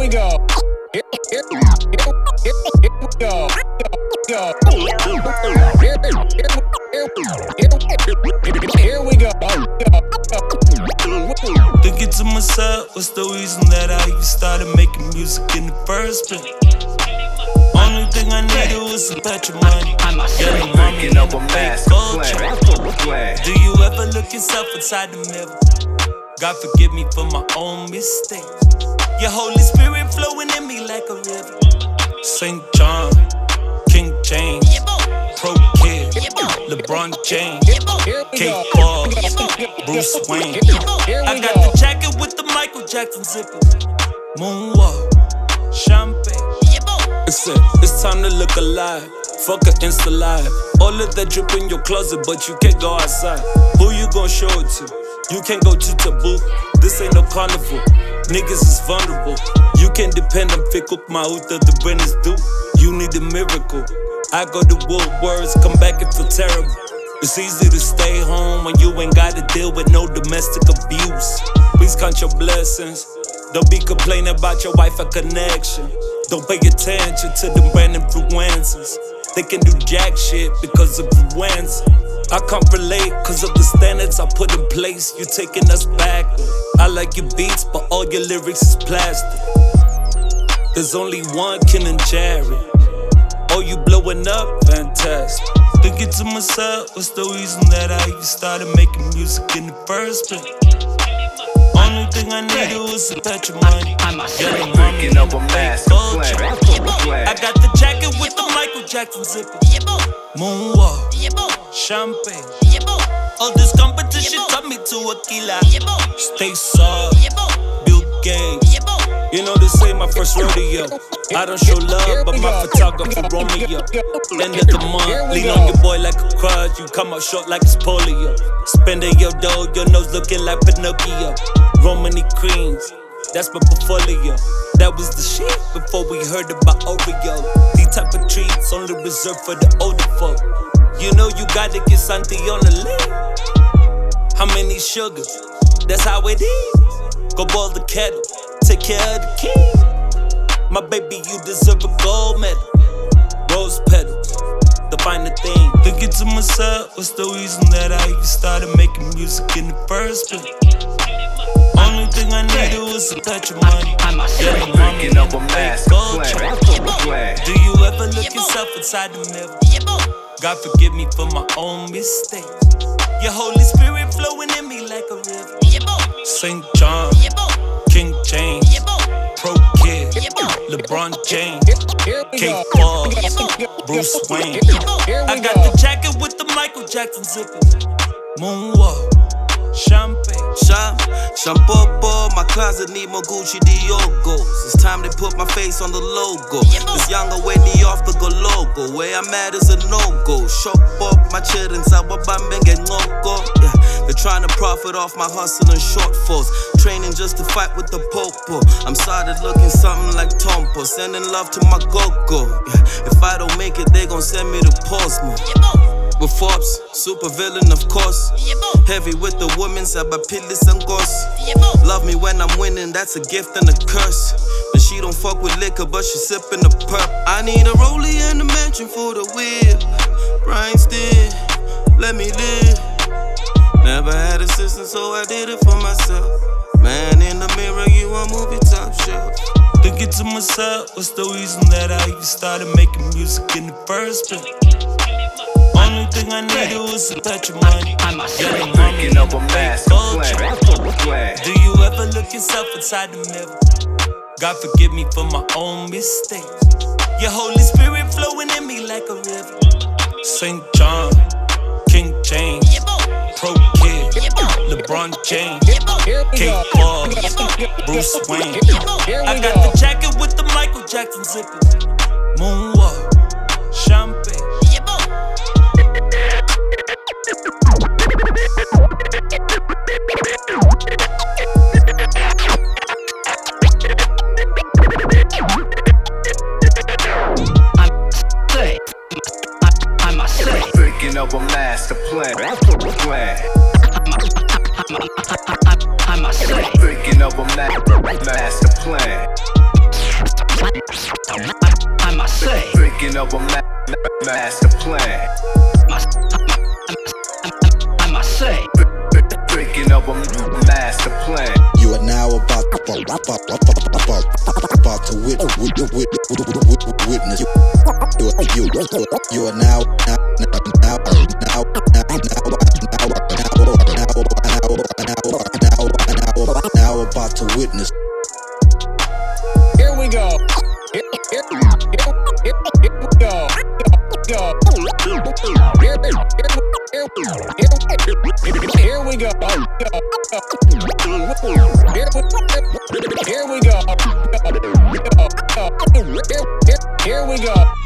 we go. Here we go. Here we go. Thinking to myself, what's the reason that I even started making music in the first place? Only thing I needed was a batch of money. Yellow mommy in a big gold chain. Do you ever look yourself inside the mirror? God forgive me for my own mistakes. Your Holy Spirit flowing in me like a river. St. John, King James, Pro Kid, LeBron James, Kate Paul, Bruce Wayne. I got the jacket with the Michael Jackson zipper. Moonwalk, champagne. It's time to look alive. Fuck a Insta live. All of that drip in your closet, but you can't go outside. Who you gon' show it to? You can't go to Taboo. This ain't no carnival. Niggas is vulnerable. You can't depend on fickle. Mahuta, the brand is due. You need a miracle. I go to Woodwards, come back and feel terrible. It's easy to stay home when you ain't gotta deal with no domestic abuse. Please count your blessings. Don't be complaining about your wife or connection. Don't pay attention to them brand influencers. They can do jack shit because of influenza. I can't relate cause of the standards I put in place. You taking us back. I like your beats, but all your lyrics is plastic. There's only one Ken and Jerry. Oh, you blowing up? Fantastic. Thinking to myself, what's the reason that I even started making music in the first place? Only thing I needed was a batch of money. Yellow mommy in a big gold chain. I got the jacket with the Michael Jackson zipper. Moonwalk, champagne. All this competition taught me to a killer. Stay soft, Bill Gates. You know this ain't my first rodeo. I don't show love, but my photographer Romeo. End of the month, lean on your boy like a crutch. You come out short like it's polio. Spending your dough, your nose looking like Pinocchio. Romany creams, that's my portfolio. That was the shit before we heard about Oreo. These type of treats only reserved for the older folk. You know you gotta get something on the list. How many sugars? That's how it is. Go boil the kettle, take care of the kid. My baby, you deserve a gold medal. Rose petals, the finer thing. Thinking to myself, what's the reason that I even started making music in the first place? Only thing I needed was a touch of money. Yellow mommy in a big gold chain. Do you ever look yourself inside the mirror? God forgive me for my own mistakes. Your Holy Spirit flowing in me like a river. St. John, King James, Pro Kid, LeBron James, Kate Paul, Bruce Wayne. I got the jacket with the Michael Jackson zipper. Moonwalk, champagne. Shampoo, my closet need more Gucci Diogos. It's time to put my face on the logo. This younger way me off the go logo. Where I'm at is a no-go. Shop up my children, sawa bambing and loco. Yeah, they're trying to profit off my hustle and shortfalls. Training just to fight with the popo. I'm started looking something like Tompo. Sending love to my go-go. Yeah, if I don't make it, they gon' send me to Postman. With Forbes, super villain of course. Heavy with the women, sabapilis and ghosts. Love me when I'm winning, that's a gift and a curse. And she don't fuck with liquor, but she sippin' the perp. I need a rollie and a mansion for the whip. Brian Stein, let me live. Never had assistance, so I did it for myself. Man in the mirror, you a movie top shelf. Thinking to myself, what's the reason that I even started making music in the first place? Only thing I needed was a touch of money. Yellow mommy in a big gold chain. Do you ever look yourself inside the mirror? God forgive me for my own mistakes. Your Holy Spirit flowing in me like a river. St. John, King James, Pro Kid, LeBron James, Kate Paul, Bruce Wayne. I got the jacket with the Michael Jackson zipper. Moonwalk, champagne. Thinking of a master plan. Thinking of a master plan. I must say, Thinking of a master plan. I must say, Thinking of a master plan. You are now about to witness. You are now about to witness. Here we go. Here we go. Here we go. Here we go. Here we go.